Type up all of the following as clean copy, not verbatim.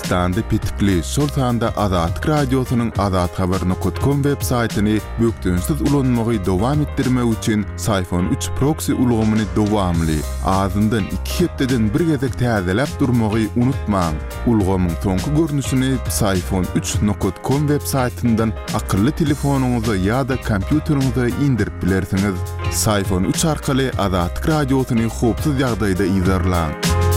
Türkmenistan'da pitikli şol sanda Azatlyk Radiosynyň azathabar.com web saytyny bökdünsiz ulanmagy dowam etdirmek üçin Sayfon 3 proxy ulgamyny dowamly azyndan 2 hepdeden bir gezek täzelep durmagy unutmaň. Ulgamyň soňky görnüşini sayfon3.com web saytyndan akylly telefonuňyza ýa-da kompýuteriňize indirip bilersiňiz. Sayfon 3 arkaly Azatlyk Radiosyny hopsuz ýagdaýda izlerläň.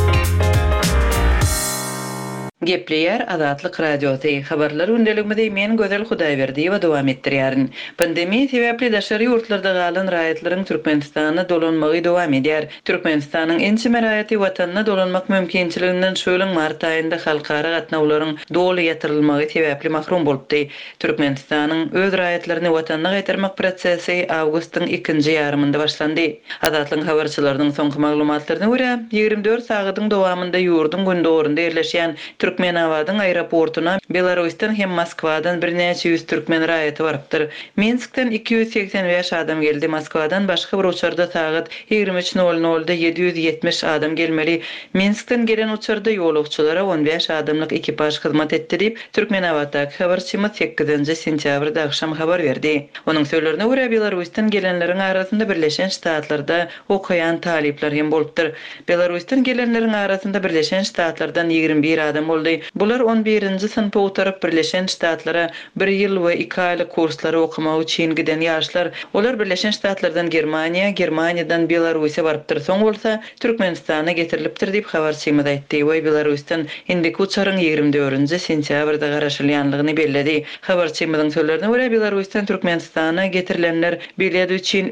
Gepleyer Azatlyk Radiosyny habarlar öndeliginde men Gözel Hudaýberdi we dowam etdirýärin. Pandemiýa sebäpli daşary ýurtlarda galan raýatlaryň Türkmenistana dolanmagy dowam edýär. Türkmenistanyň ençe raýaty watanyna dolanmak mümkinçiliginden şölen mart aýynda halkara gatnawlaryň doly ýatyrylmagy sebäpli mahrum bolupdy. Türkmenistanyň öz raýatlaryny watanyna gaýtarmak prosesi awgustyň 2-nji ýarymynda başlandy. Azatlyk habarçylarynyň soňky maglumatlaryna görä 24 sagatyň dowamında ýurdun gündorunda ýerleşýän Türkmenawadyň aeroportuna Belarusdan hem Moskwadan birnäçe ýüz türkmen raýaty barypdyr. Minskden 285 adam geldi. Moskwadan başga bir uçarda sagat 23:00-da 770 adam gelmeli. Minskden gelen uçarda ýolugçylara 15 adamlyk ekipaj hyzmat etdi diýip Türkmenawatdaky habarçymyz 8-nji sentýabrda akşam habar berdi. Onuň söýlerine görä Belarusdan gelenleriň arasynda Birleşen Ştatlarda okaýan talipler hem bolupdyr. Belarusdan gelenleriň arasynda Birleşen Ştatlardan 21 adam boldy. Bular 11-nji synpa oturup Birleşen Ştatlara 1 ýyl we 2 aýlyk kurslary okumak üçin giden ýaşlar. Olar Birleşen Ştatlardan Germaniýa, Germaniýadan Belarusiýa barypdyr. Soň bolsa Türkmenistana getirilipdir diýip habarçymyz aýtdy. We Belarusdan indiki uçaryň 24-nji sentýabrda garaşylýanlygyny belledi. Habarçymyzyň sözlerine görä Belarusdan Türkmenistana getirilenler bilet üçin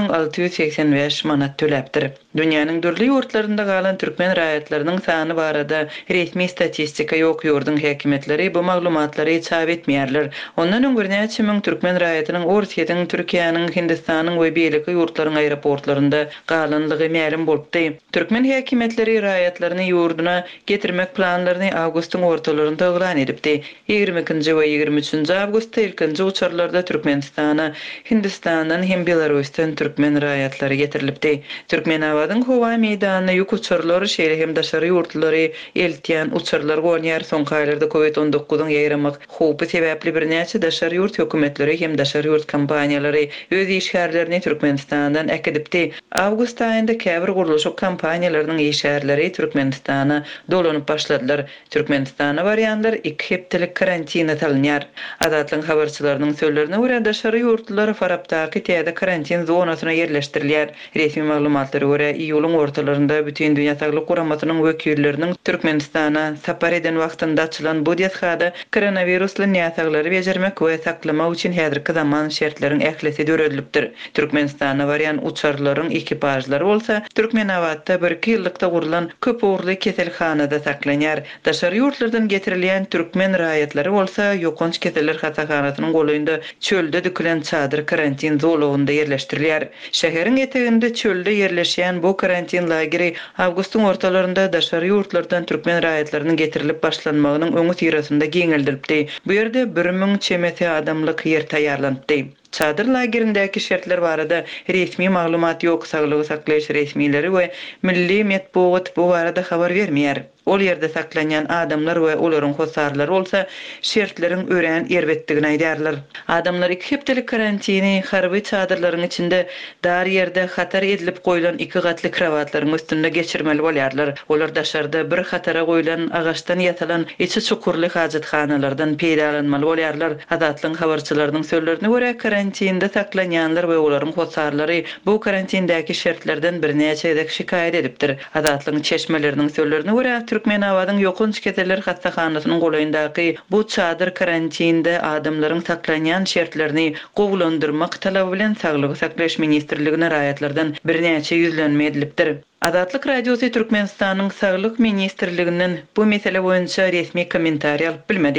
3685 manat töläpdir. Dünýäniň dürli ýurtlarynda galan türkmen raýatlarynyň sany barada resmi statistika ýok. Ýurdun häkimetleri bu maglumatlary çap etmeýärler. Ondan öňür näçe müň türkmen raýatynyň Orsiýadyň, Türkiýanyň, Hindistanyň we beýleki ýurtlaryň aeroportlarynda galanlygy ma'lum bolupdy. Türkmen häkimetleri raýatlaryny ýurduna getirmek planlaryny awgustyň ortalarynda elan edipdi. 22-nji we 23-nji awgustda ilkinji uçarlarda Türkmenistana, Hindistandan hem Belarusdan türkmen raýatlary getirilipdi. Türkmenawadyň howa meýdanyna ýük uçarlary şeýle hem daşary ýurtlary eltýän uçarlar goňýar. Soňky aýlarda COVID-19-yň ýaýramak howpy sebäpli birnäçe daşary ýurt hökümetleri hem daşary ýurt kompaniýalary öz işgärlerini Türkmenistandan äkedipdi. Awgust aýynda käbir gurulşyk kompaniýalarynyň işgärleri Türkmenistana dolanyp başladylar. Türkmenistana barýanlar 2 hepdelik karantina talanýar. Azatlyk habarçylarynyň sözlerine görä daşary ýurtlar Farabdaky täze karantin zonasyna ýerleşdirilýär. Resmi maglumatlara görä iýulyň ortalarynda bütün dünýä saglyk guramatynyň wekilleriniň Türkmenistana sapar eden wagtynda açylan bu diýetgada koronavirusly näsaglary bejermek we saklamak üçin häzirki zaman şertleriň ählisi döredilipdir. Türkmenistana barýan uçarlaryň ekipajlary bolsa Türkmenawatda 1-2 ýyllykda gurulan köp uğurly keselhanada saklanýar. Daşary ýurtlardan getirilýän türkmen raýatlary bolsa ýokunç keseller hasahanatynyň goýunda çölde dökülen çadyr karantin zolawynda ýerleşdirilýär. Şäheriň eteginde çölde ýerleşýän bu karantin lageri awgustyň ortalarynda daşary ýurtlardan türkmen raýatlarynyň getirilip başlanmagynyň öňü tirasynda geňeldilipdi. Bu ýerde 1000 çemeti adamlyk ýer taýýarlandy. Çadır lagerindäki şertler barada resmi maglumat ýok. Saglygy saklaýyş resmileri we milli medeniýet bu barada habar bermeýär. Ol ýerde saklanýan adamlar we olaryň hosarlary bolsa şertleriň ören ýerbetdigini aýdýarlar. Adamlar 2 hepdelik karantini harby çadyrlaryň içinde dar ýerde hatar edilip goýulan 2 gatly krawatlaryň üstünde geçirmeli bolýarlar. Olar daşarda bir hatara goýulan agaçdan ýatylan içi çukurly hajatxanalardan peýdalanmaly bolýarlar. Azatlyk habarçylarynyň sözlerine görä karantinda saklanýanlar we olaryň hosarlary bu karantindäki şertlerden birnäçe edek şikaýet edipdir. Azatlyk çeşmeleriniň sözlerine görä Türkmenawadyň ýokunç keseller hasahanasynyň goýundaky bu çadyr karantinde adamlaryň saklanýan şertlerini gowlandyrmak talaby bilen Saglyk saklaýyş ministrligine raýatlardan birnäçe ýüzlenme edilipdir. Azatlyk Radiosy Türkmenistanyň Saglyk ministrliginden bu mesele boýunça resmi kommentariýa alyp bilmedi.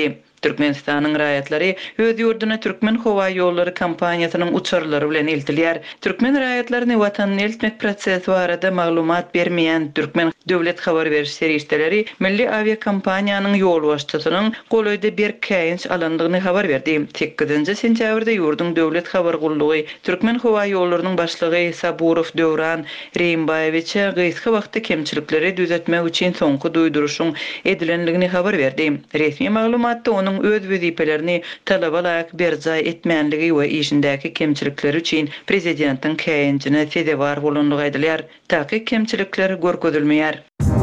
Türkmenistanyň raýatlary öz ýurduna Türkmen howa ýolları kampaniýasynyň uçurlary bilen eltilýär. Türkmen raýatlaryny watanyny eltmek prosesi barada maglumat bermeýän Türkmen döwlet habar beriş serişdeleri milli aviakompaniýanyň ýol başçysynyň golaýda bir käýinç alandygyny habar berdi. 8-nji sentýabrda ýurdun döwlet habar gullugy Türkmen howa ýollarynyň başlygy Saburov Döwran Reýimbaýewiç gysga wagtda kemçilikleri düzeltmek üçin soňky duýduruşyň edilenligini habar berdi. Resmi maglumatda onuň öz wezipelerini talabalarak berjay etmänligi we işindäki kemçilikler üçin prezidentiň käýinçine sedebar bolanlygy aýdylýar. Taky kemçilikler görkezilmeýär.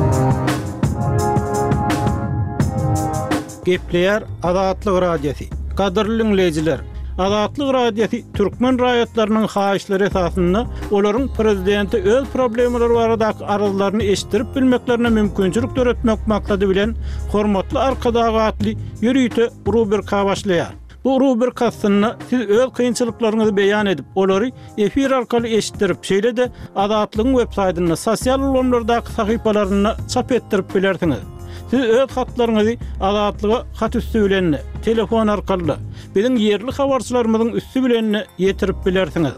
Gepleýär Azatlyk radiosi. Kadrly dinleýijiler, Azatlyk radiosi Türkmen raýatlarynyň haýyşlary esasynda olaryň prezidenti öz problemleri baradaky arazlaryny eşitdirip bilmeklerine mümkinçilik töretmek maksady bilen hormatly arkadagatly ýürüýte rubrika başlaýar. Bu rubrikasyna siz öz kynçylyklaryňyzy beýan edip, olary efir arkaly eşitdirip, şeýle de Azatlygyň web-saýtyna, sosial ulamlardaky sahypalaryna çap etdirip bilersiňiz. Siz öz hatlaryňyzy Azatlyga hat üstü bilen, telefon arkaly, biziň ýerli habarçylarymyzyň üstü bilen ýetirip bilersiňiz.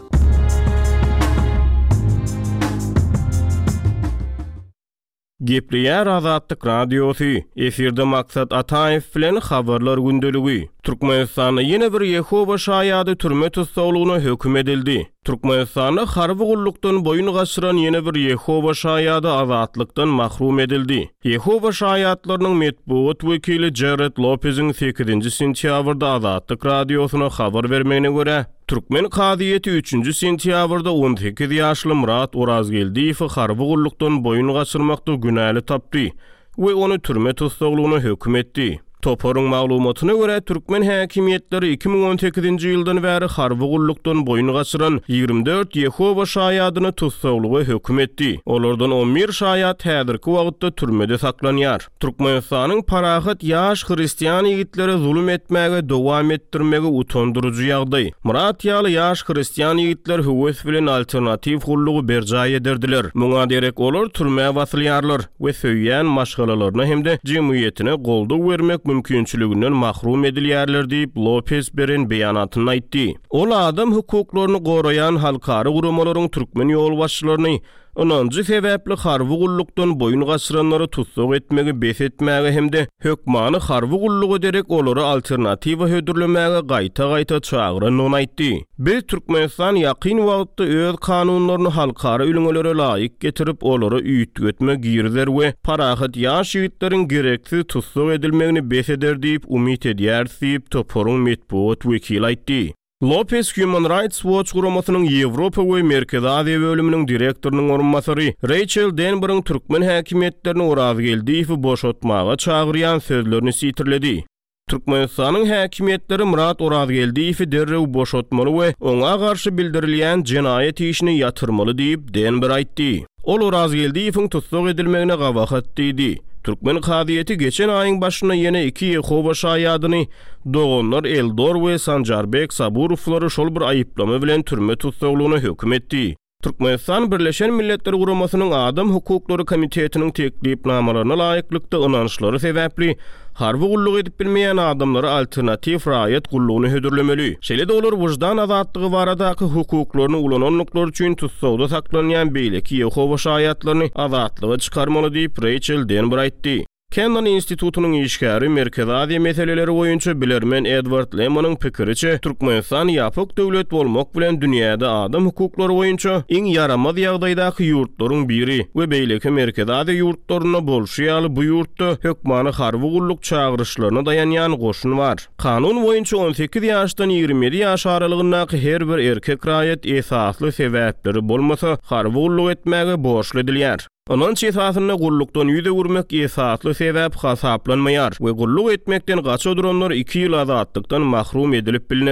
Gepleýär Azatlyk radiosi. Efirde maksat Ataýew bilen habarlar gündeligi. Türkmenistanda ýene bir Yehowa şaýady türme tutsaglygyna hökm edildi. Türkmenistanda harby gullukdan boyun gaçyran ýene bir Yehowa şaýady azatlykdan mahrum edildi. Yehowa şaýatlarynyň medpuat wekili Jared Lopez'in 8-nji sentýabrda Azatlyk radiosyna habar bermegine görä, Türkmen kadyýeti 3-nji sentýabrda 18 ýaşly Murat Orazgeldiýew harby gullukdan boyun gaçyrmakda günäli tapdy we onu türme tutsaglygyna hökm etdi. Toporun maglumatyna görä Türkmen häkimiýetleri 2018-nji ýyldan bäri harby gullukdan boyun gaçyran 24 Yehowa şaýadyny tutsaglyga hökm etdi. Olardan 11 şaýat häzirki wagtda türmede saklanýar. Türkmenistanyň parahat ýaş hristiýan ýigitleri zulüm etmäge dowam etdirmegi utandyrjy ýagdaý. Murat ýaly ýaş hristiýan ýigitler höwes bilen alternativ gullugy berjay ederdiler. Muňa derek olar türmäge basylýarlar we söýýän maşgalalaryna hemde jemgyýetine goldug bermek mümkinçiliginden mahrum edilýärler diýip Lopez beren beýanatyny aýtdy. Ol adam hukuklaryny goraýan halkary gurumalaryň türkmen ýol başçylaryny onuncu sebäpli harby gullukdan boyun gaçyranlary tutsag etmegi bes etmäge hemde hökmany harby gullugy derek olary alternatiwa hödürlemäge gaýta çagyranyny aýtdy. Biz Türkmenistan ýakyn wagtda öz kanunlaryny halkary ülüňelere laýyk getirip olary üýtgetme girler we parahat ýaş ýigitleriň gereksiz tutsag edilmegini bes eder diýip umyt edýär diýip Toporun medpuat wekili aýtdy. Lopez Human Rights Watch guramasynyň Ýewropa we Merkez Aziýa bölüminiň direktorynyň orunmasary Rachel Denber'ın Türkmen häkimiýetlerini Orazgeldiýew boşatmaga çagyrýan sözlerini sitirledi. Türkmenistanyň häkimiýetleri Murat Orazgeldiýew derrew boşatmaly we oňa garşy bildirilýän jenaýet işini ýatyrmaly diýip Denber aýtdy. Ol Orazgeldiýewiň tutsag edilmegine gawahat diýdi. Türkmen kadyýeti geçen aýyň başyna ýene 2 Yehowa şaýadyny dogonlar Eldor we Sanjarbek Saburovlary şol bir aýyplama bilen türme tutsaglygyna hökm etdi. Türkmenistan Birleşen Milletler Guramasynyň Adam Hukuklary Komitetiniň teklipnamalaryna laýyklykda ynançlary sebäpli harby gulluk edip bilmeýän adamlara alternativ raýat gullugyny hödürlemeli. Şeýle de olar wujdan azatlygy baradaky hukuklaryny ulananlyklar üçin tutsagda saklanýan beýleki Yehowa şaýatlaryny azatlyga çykarmaly diýip Rachel Denber aýtdy. Kennan Institutunyň işgäri Merkez Aziýa meseleleri boýunça bilermen Edward Lemon'un pikiriçe Türkmenistan ýapyk döwlet bolmak bilen dünýäde adam hukuklary boýunça iň yaramaz ýagdaýdaky ýurtlaryň biri we beýleki Merkez Aziýa ýurtlaryna bolşýaly bu ýurtda hökmany harby gulluk çagyrışlaryna dayanýan goşun bar. Kanun boýunça 18 ýaşdan 27 ýaş aralygyndaky her bir erkek raýat esasly sebäpleri bolmasa harby gulluk etmäge borçly edilýär. Onun çesasyna gullukdan ýüze gurmak esasly sebäp hasaplanmaýar we gulluk etmekden gaça duranlar 2 ýyl azatlykdan mahrum edilip bilinir.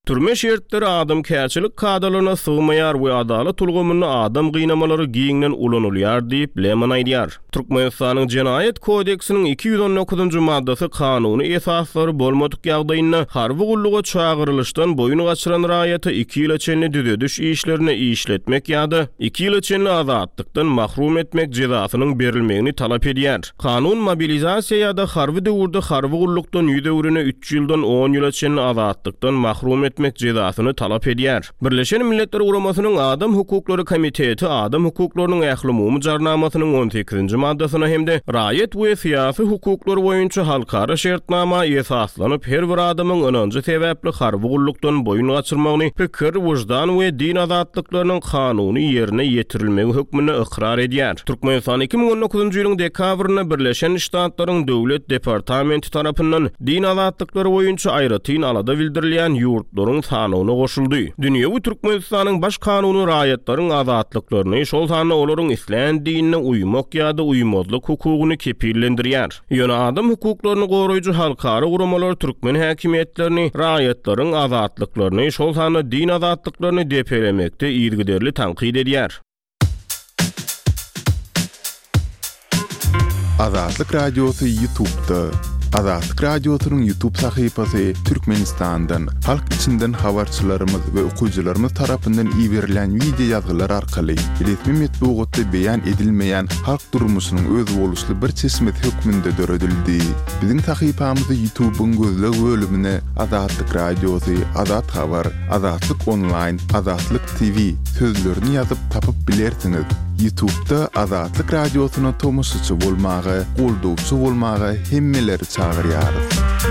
Türme şertleri adam käçilik kadalaryna sığmaýar we adalet ulgamyny adam gynamaları giňden ulanylýar diýip Lehman aýdýar. Türkmenistanyň Jenaýet kodeksiniň 219-njy maddasy kanuny esaslary bolmadyk ýagdaýynda harby gulluga çağırylışdan boyun gaçyran raýaty 2 ýyla çenli düzediş işlerini işletmek ýa-da 2 ýyla çenli azatlykdan mahrum etmek jezasynyň berilmegini talap edýär. Kanun mobilizasiýa ýa-da harby döwürde harby gullukdan 100 döwrüne 3 ýyldan 10 ýyla çenli azatlykdan mahrum etmek cezasyny talap edýär. Birleşen Milletler Uguramasynyň Adam Hukuklary Komiteti Adam hukuklarynyň ähli jarnamasynyň 18-nji maddasyna hemde raýat we syýasy hukuklar boýunça halkara şertnama esaslanyp her bir adamyň önünji sebäpli harby gullukdan boyun gaçyrmagyny, pikir, wujdan we din azatlyklarynyň kanuny ýerine ýetirilmegi hökmüni ikrar edýär. Türkmenistan 2019-njy ýylyň dekabryna Birleşen Ştatlaryň Döwlet Departamenti tarapyndan din azatlykları boýunça aýratyn alada bildirilýän ýurtlaryň sanyny goşuldy. Dünýäwi Türkmenistanyň baş kanuny raýatlaryň azatlyklaryny, şol sanyna olaryň islam dinine uymak ýa-da uymazlyk hukugyny kepillendirýär. Ýöne adam hukuklaryny goraýjy halkara guramalar türkmen häkimetlerini raýatlaryň azatlyklaryny, şol sanyna din azatlyklaryny depelemekde ýergiderli tanqid edýär. Azatlyk Radiosu YouTube'da. Azatlyk Radiosynyň YouTube sahypasy Türkmenistandan, halk içinden habarçylarymyz we okuwçylarymyz tarapyndan iýerilen video ýazgylar arkaly resmi metbuatda beýan edilmeýän halk durmuşynyň öz boluşly bir çeşmet hökmünde döredildi. Biziň sahypamyzy YouTube'un gözleg bölümine Azatlyk Radiosy, Azat Habar, Azatlyk Online, Azatlyk TV sözlerini ýazyp tapyp bilersiňiz. YouTube'da Azatlyk Radiosyna tomoşaçy bolmagy, goldowçy bolmagy hemmeleri çağırýarys.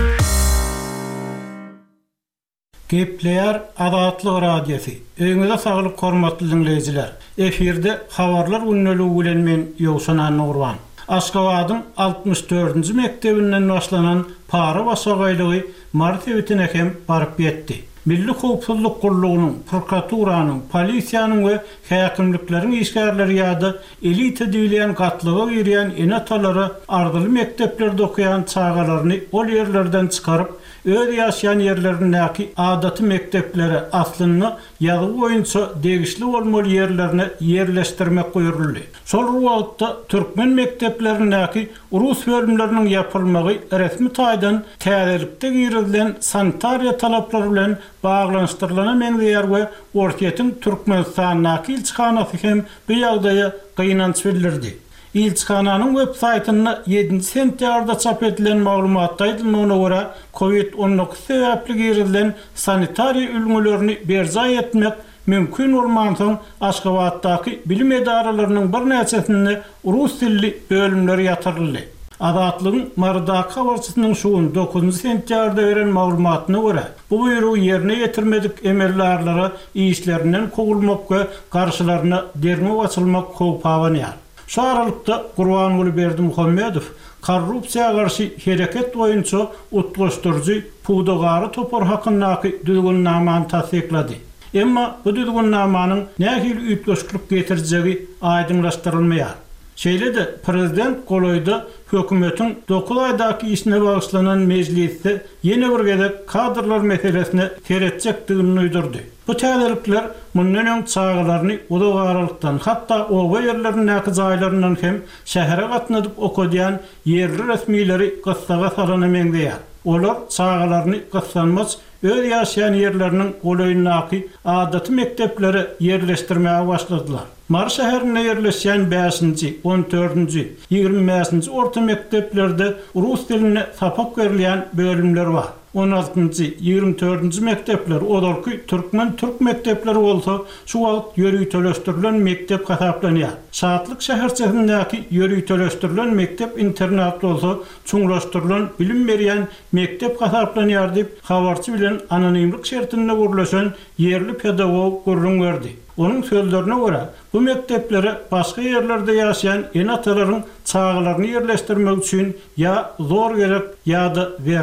Gepleýär Azatlyk Radiosu. Öňüňizde saglyk hormatly dinleýijiler. Efirde habarlar ünneligi bilen men Ýowşan Nurwan. Aşgabatyň 64-nji mektebinden başlanan para basagylygy mart ýetine hem baryp ýetdi. Milli Howpsuzlyk Gurulugynyň, prokuraturasynyň, polisiýanyň we häkimlikleriň işgärleri ýa-da elite diýilen gatlyga girýän enatalary ardyly mekteplerde okuyan çağalaryny ol ýerlerden çykaryp öz ýaşaýan ýerlerindäki adaty mekteplere aslyny ýaly boýunça degişli bolmaly ýerlerine ýerleşdirmek goýruldy. Şol wagtda türkmen mekteplerindäki rus bölümleriniň ýapylmagy resmi taýdan täzelikde girilen sanitariýa talaplary bilen baglanşdyrylan meňzeýär we ortaýatyň Türkmenistanyň ilçihanasy hem bu ýagdaýa gynanç bildirdi. İlçihananyň web saýtyna 7 sentýarda çap edilen maglumatda aýdylmagyna görä COVID-19 sebäpli girilen sanitariýa ülgülerini berja etmek mümkin bolmansoň Aşgabatdaky bilim edaralarynyň bir näçesini rus dilli bölümleri ýatyryldy. Azatlygyň marda habarçysynyň şuun 9 sentýarda beren maglumatyna görä bu buýrugy ýerine ýetirmedik emellerlere işlerinden kogulmak we garşylaryna derme açylmak howp awanýar. Şu aralykda Gurbanguly Berdimuhammedow korrupsiýa garşy hereket boýunça utgaşdyrjy pudagary topar hakyndaky düzgünnamany tasdiklady. Emma bu düzgünnamanyň nähili ütgöşlük getirjegi aýdynlaşdyrylmaýar. Şeýle-de prezident golaýda hökümetiň 9 aýdaky işine bagyşlanan mejlisde ýene bir gezek kadrlar meselesine keretjekdigini uýdurdy. Bu täzelikler mundan öň çağalaryny udag aralykdan hatda o ýerlerindäki jaýlaryndan hem şähere gatnadyp okudýan ýerli resmileri gyssaga salana meňzeýär. Olar çağalaryny gyssanmaz öz ýaşaýan ýerleriniň golaýyndaky adaty mektepleri ýerleşdirmäge başladylar. Mar şäherine ýerleşýän 5-nji, 14-nji, 20-nji orta mekteplerde rus diline sapak berilýän bölümler bar. 16-njy, 24-nji mektepler olarky türkmen türk mektepleri bolsa, şu wagt ýöri töleşdirilen mektep hasaplanýar. Şahatlyk şäherçesindäki ýöri töleşdirilen mektep internat bolsa, çuňlaşdyrılan bilim berýän mektep hasaplanýar diýip habarçy bilen anonimlik şertinde gurulaşan ýerli pedagog gurrun berdi. Onun sözlerine görä, bu mekteplere başga ýerlerde ýaşaýan enatalaryň çağalaryny ýerleşdirmek üçin ýa zor gerek ýa-da ber.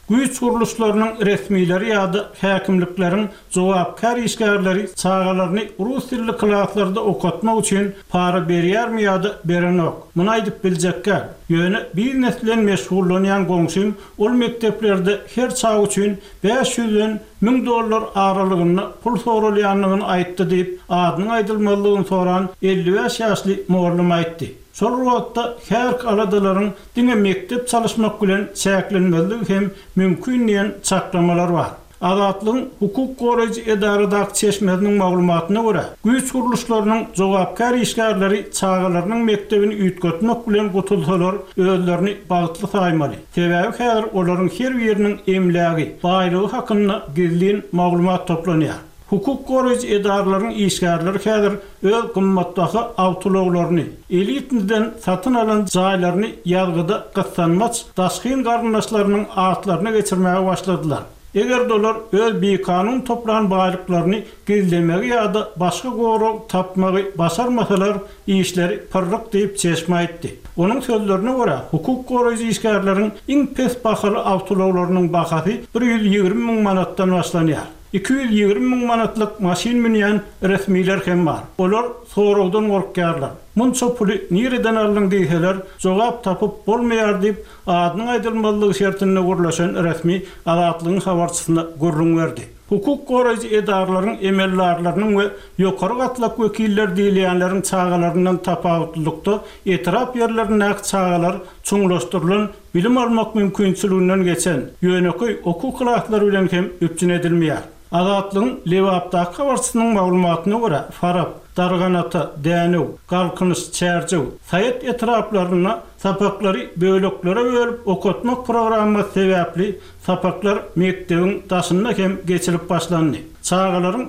Güýç guruluşlarynyň resmileri ýa-da häkimlikleriň jogapkar işgärleri çağalaryny rus dilli klaslarda okutmak üçin para berýärmi ýa-da berenok. Muny aýdyp biljekler. Ýöne bir neslen meşgullanýan goňşym ol mekteplerde her çağ üçin 500-den $1000 aralygyny pul sorulýanlygyny aýtdy diýip adynyň aýdylmalygyny soran 55 ýaşly morlum aýtdy. Şol wagtda her aladalaryň diňe mektep çalışmak bilen çäklenmeligi hem mümkin diýen çaklamalar bar. Azatlygyň hukuk goraýjy edaradaky çeşmesiniň maglumatyna görä, güýç guruluşlarynyň jogapkar işgärleri çağalarynyň mektebini üýtgetmek bilen gutulsalar özlerini bagtly saýmaly. Sebäbi häzir olaryň her biriniň emlägi, baýlygy hakynda gizlin maglumat toplanýar. Hukuk goraýjy edaralaryň işgärleri häzir öz gymmatdaky awtologlaryny, elitden satyn alan jaýlaryny ýalgyda gyssanmaç daşkyn garnaşlarynyň atlaryna geçirmäge başladylar. Eger dolar öz bir kanun toplan baýlyklaryny gizlemegi ýa-da başga gorok tapmagy başarmasalar işleri pyrryk diýip çeşme aýtdy. Onuň sözlerine görä, hukuk goraýjy işgärleriň iň pes bahaly awtologlarynyň bahasy 120 000 manatdan başlanýar. 220 000 manatlyk maşin minýän resmiler hem bar. Olar soragdan gorkýarlar. Munça puly nereden aldyň diýseler, jogap tapyp bolmaýar diýip adynyň aýdylmalygy şertine gurlaşan resmi azatlygyň habarçysyna gurrun berdi. Hukuk goraýjy edaralaryň emellarlarynyň we ýokary gatlak wekiller diýilýänleriň çağalaryndan tapawutlukda etrap ýerlerine çağalar çoňlaşdyrylan bilim almak mümkinçiliginden geçen ýöneköy okuw klaslary bilen hem üpjün edilmeýär. Azatlygyň lewapdaky habarçysynyň maglumatyna görä, Farab, Darganata, Dänew, Galkynyş, Çärjew, Saýat etraplaryna sapaklary böleklere bölüp okutmak programmy sebäpli sapaklar mektebiň daşynda hem geçirip başlandy. Çağalaryň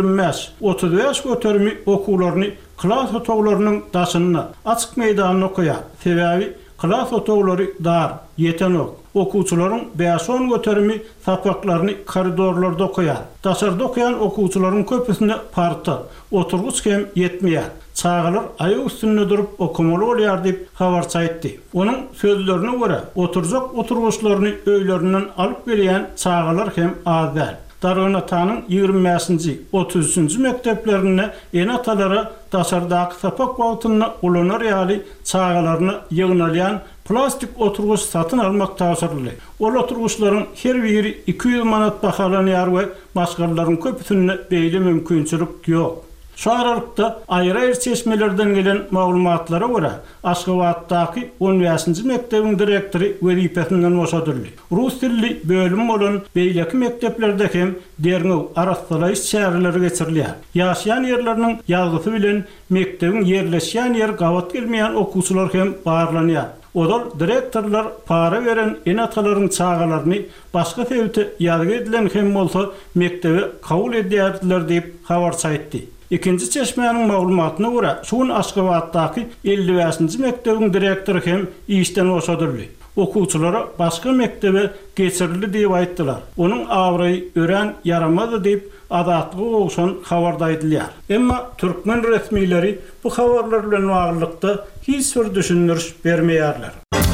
25-35 götermi okuwlaryny klas otoglarynyň daşyna açyk meýdanyna goýar. Sebäbi klas otoglary dar, ýetenok. Okuwçylaryň 5-10 götermi sapaklaryny koridorlarda goýar. Daşarda okuyan okuwçylaryň köpüsine parta, oturguç hem ýetmeýär. Çağalar aýak üstünde durup okumaly bolýar diýip habarçy aýtdy. Onuň sözlerine görä, oturjak oturguçlaryny öýlerinden alyp gelýän çağalar hem az däl. Darganatanyň 25-nji, 33-nji mekteplerine enatalara daşardaky sapak wagtyna ulanar ýaly çağalaryny ýygnalýan plastik oturguç satyn almak taýsyrly. Ol oturguçlaryň her biri 200 manat bahalanýar we başgalaryň köpüsine beýle mümkinçilik ýok. Şu aralykda aýry-aýry çeşmelerden gelen maglumatlara görä, Aşgabatdaky 15-nji mektebiň direktori wezipesinden boşadyldy. Rus dilli bölüm bolan beýleki mekteplerde hem Derňew, Arasdalaýys şäherleri geçirilýär. Ýaşaýan ýerleriniň ýazgysy bilen mektebiň ýerleşýän ýer gawat gelmeýän okuwçylar hem barlanýar. Odal direktorlar para veren enatalaryň çağalaryny başga sebäpde ýargy edilen hem bolsa mektebe kabul edýärdiler diýip habarçy aýtdy. İkinci çeşmenin maglumatyna görä, şuň Aşgabatdaky 55-nji mektebiň direktory hem işden boşadyldy. Okuwçylara başga mektebe geçirildi diýip aýtdylar. Onuň awry ören yaramady diýip azatlygy ogşan habarda aýdylýar. Emma türkmen resmileri bu habarlar bilen baglykda hiç bir düşündiriş bermeýärler.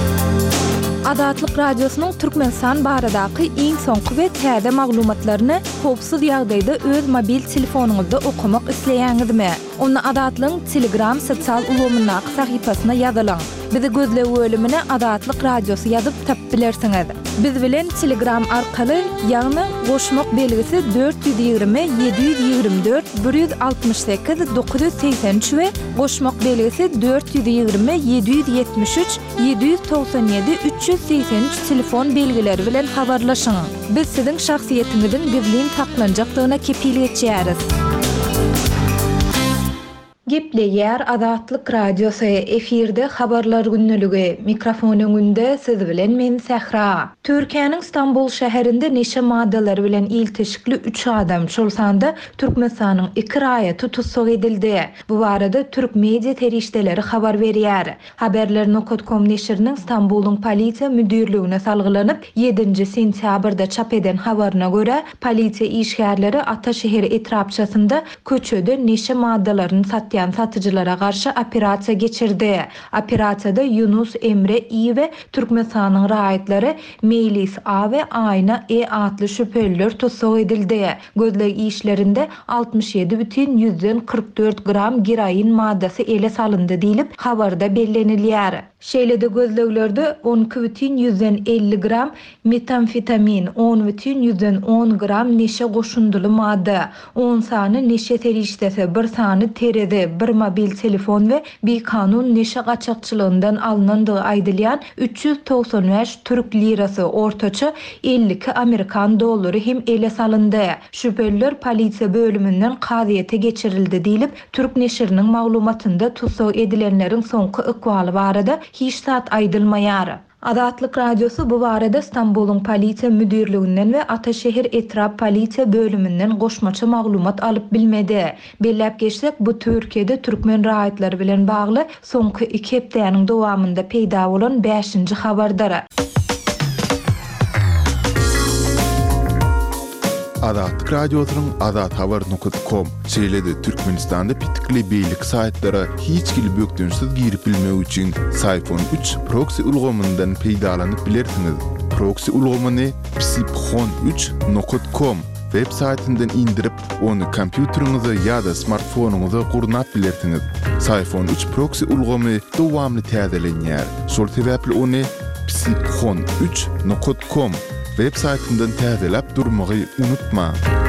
Azatlyk radiosynyň Türkmenistan baradaky iň soňky we täze maglumatlaryny howpsuz ýagdaýda öz mobil telefonuňyzda okumak isleýäňizmi? Onu Azatlyň Telegram sosial ulgamynyň sahypasyna ýazylaň. Bizi gözle bölümine Azatlyk radiosu ýazyp tapyp bilersiňiz. Biz bilen Telegram arkaly ýagny goşmak belgisi 420 724 168 983 we goşmak belgisi 420 773 797 383 telefon belgileri bilen habarlaşyň. Biz siziň şahsiýetiňiziň gizlin saklanjakdygyna kepillik etýäris. Gepleýär Azatlyk radiosu efirde habarlar günnüligi. Mikrofonuň önünde siz bilen men Sähra. Türkiýanyň Istanbul şäherinde neşe maddalar bilen iltişikli 3 adam şolsanda Türkmenistanyň 2 raýaty tutsak edildi. Bu barada Türk media terişdeleri habar berýär. Haberler.com neşriniň Istanbul'un polisiýa müdürligine salgylanyp 7 sentýabrda çap eden habaryna görä, polisiýa işgärleri Ataşehir etrapçasynda köçede neşe maddalaryny satýar edilýän satyjylara garşy operasiýa geçirdi. Operasyada Yunus Emre İ we Türkmenistanyň raýatlary Meylis A we Ayna E adly şüpheliler tutsak edildi. Gözleg işlerinde 67,44 gram gerain maddesi ele salındı diýilip habarda bellenilýär. Şeýlede gözleglerde 12,150 gram metamfetamin, 10,10 gram neşe goşundyly madda, 10 sany neşe terişdesi, 1 sany terede, 1 mobil telefon we bir kanun neşe gaçakçylygyndan alınandygy aýdylýan 395 Türk lirasy ortaça 52 Amerikan dollary hem ele salındy. Şüpheliler polisiýa bölümünden kaziýete geçirildi diýilip Türk neşiriniň maglumatynda tutsak edilenleriň soňky ykbaly barada hiç zat aýdylmaýar. Azatlyk radiosu bu barada İstanbul'un polisiýa müdürlüginden we Ataşehir etrap polisiýa bölümünden goşmaça maglumat alyp bilmedi. Bellep geçsek bu Türkiýede türkmen raýatlary bilen bagly soňky 2 hepdeniň dowamında peýda bolan 5-nji habardar. Azatlyk radiosynyň azathabar.com şeýlede Türkmenistanda pitikli beýlik saýtlary hiç kili bökdünsiz girip bilmek üçin Sayfon 3 proxy ulgamyndan peýdalanyp bilersiňiz. Proxy ulgamyny psipxon3.com web saytyndan indirip onu kompýuteriňize ýa-da smartfonuňyza gurnap bilersiňiz. Sayfon 3 proxy ulgamy dowamly täzelenýär. Şol sebäpli onu psipxon3.com web saytyndan täzelep durmagy unutma.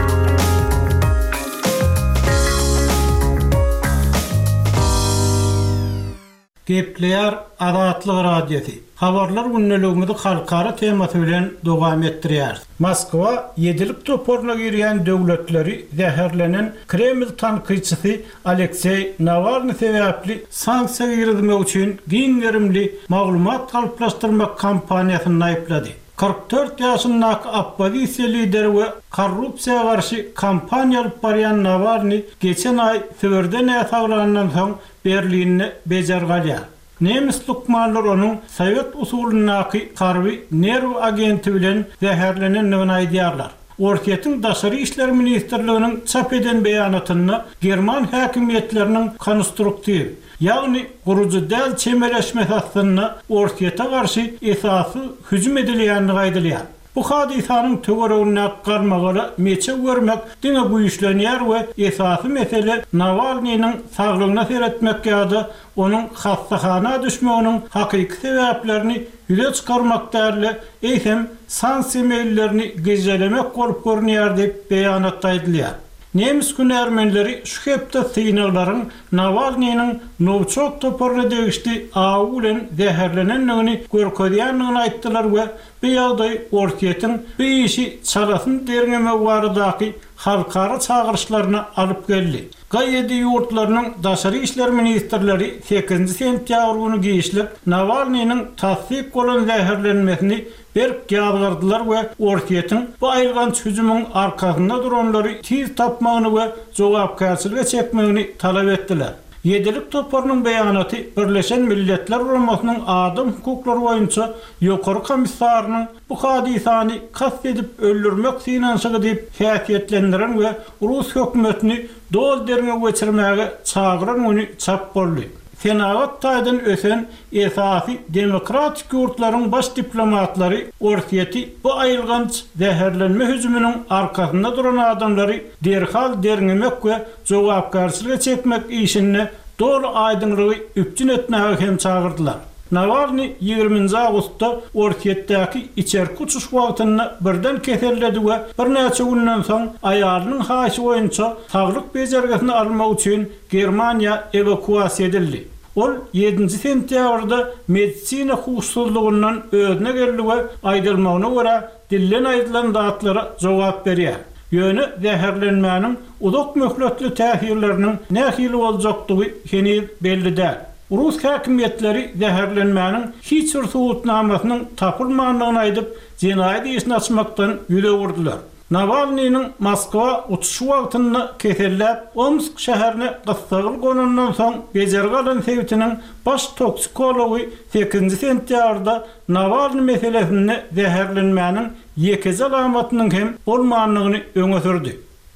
Gepleýär Azatlyk radiosu. Habarlar günneligimizi halkara temasy bilen dowam etdirýär. Moskwa ýedilik toporuna girýän döwletleri zäherlenen Kreml tanqyçysy Aleksey Navalny sebäpli sanksiýa girdirmek üçin giňerimli maglumat galyplaşdyrmak kampaniýasyny aýplady. 44 ýaşyndaky oppozisiýa lideri we korrupsiýaga garşy kampaniýa alyp barýan Navalny geçen aý Söwerden ýasalanandan soň Berlinne bejergalýar. Nemis lukmanlar onun Sovet usulundaky harby nerw agenti bilen zäherlenendigini aýdýarlar. Orkiýetiň daşary işler ministrliginiň çap eden beýanatyny German häkimiýetleriniň konstruktiw, ýagny guruju däl çemeleşmesi aslynda orkiýeta garşy esasy hüjüm edilýändigi aýdylýar. Bu hadisanyň töweregine garmagala meçe görmek diňe güýçlenýär we esasy mesele Navalnyň saglygyna seretmek ýa-da onun hastahana düşmeginiň hakyky sebäplerini ýüze çykarmak därli eýsem sanksiýa meýillerini gejelemek bolup görünýär diýip beýanatda aýdylýar. Nemis gün ermenileri şu hepde syňaglaryň Navalnyň Novçok toporuna degişdi aýulen zäherlenenligini görkezýändigini aýtdylar we bu ýagdaý orkiýetiň bu işi çarasyn derňemek baradaky halkara çağırışlaryna alyp geldi. Gaýedy ýurtlarynyň daşary işler ministrleri 8 sentýabr güni giýişlik Navalnyň tasdik bolan zäherlenmesini berip ýazylardylar we orkiýetiň bu aýylgan hüjümüň arkasynda duranlary tiz tapmagyny we jogapkärçilige çekmegini talap etdiler. Ýedilik toporunyň beýanaty Birleşen Milletler Guramasynyň adam hukuklary boýunça ýokary komissarynyň bu hadisany kast edip öldürmek synanşygy diýip häsiýetlendiren we Rus hökümetini dol derine geçirmäge çagyran güni çap boldy. Senagat taýdan ösen esasy demokratik ýurtlaryň baş diplomatlary orkiýeti bu aýylgan zäherlenme hüjüminiň arkasynda duran adamlary derhal derňemek we jogapkärçilige çekmek işini dol aýdynlygy üpçün etmäge hem çagyrdylar. Navalny 20 awgustda orkiýetdäki içerki uçuş wagtyny birden keselledi we bir näçe günden soň aýalynyň haýsy boýunça saglyk bejergesini almak üçin Germaniýa evakuasiýa edildi. Ol 7 sentýabrda medisina hukuksuzlygyndan özüne geldi we aýdylmagyna görä dillen aýdylan datlara jogap berýär. Ýöne zäherlenmäniň uzak möhletli täsirleriniň nähili boljakdygy henüz belli däl. Rus häkimiýetleri zäherlenmäniň hiç bir subutnamasynyň tapylmagyny aýdyp jenaýat işini açmakdan ýüle wurdular. Navalnyň Moskwa uçuşy wagtyny kesellep Omsk şäherine gysgalyk gonundan soň bejergalan sebäpiniň baş toksikology 8 sentýabrda Navalny meselesini zäherlenmäniň ýekezi alamatynyň hem bolmanyny öňe sürdi.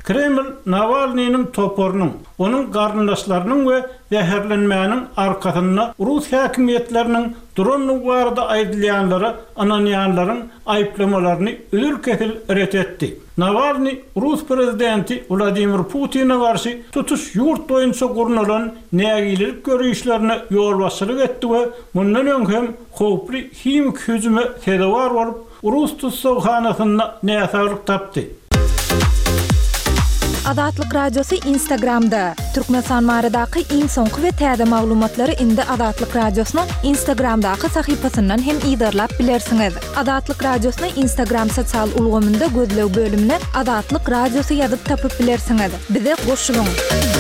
Kreml Navalny'nin toporunun, onun garndaşlarının ve zäherlenmäniň arkasynda Rus häkimiýetleriniň dronny barada aýdylýanlary, ananýanlaryň aýplamalaryny ülkekel ret etdi. Navalny Rus prezidenti Vladimir Putin'e karşı tutuş yurt boýunça gurnulan nägilik görüşlerine yol başçylyk etdi we mundan öňhem howply himik hüjüme sebäp bolup Rus tutsawhanasyna näsarlyk tapdy. Adatlyk radiosu Instagram'da. Türkmenistan baradaky iň soňky we täze maglumatlary indi Adatlyk radiosynyň Instagramdaky sahypasyndan hem ýydarlap bilersiňiz. Adatlyk radiosyny Instagram sosial ulgamynda gözlew bölümine Adatlyk radiosu ýazyp tapyp bilersiňiz. Bize goşulyň.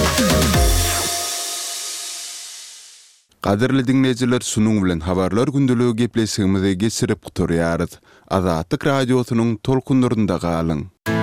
Qadirli dinleyijiler, şunuň bilen habarlar gündeligi gepleşigimize geçirip guturýarys. Adatlyk radiosynyň tolkunlarynda galyň.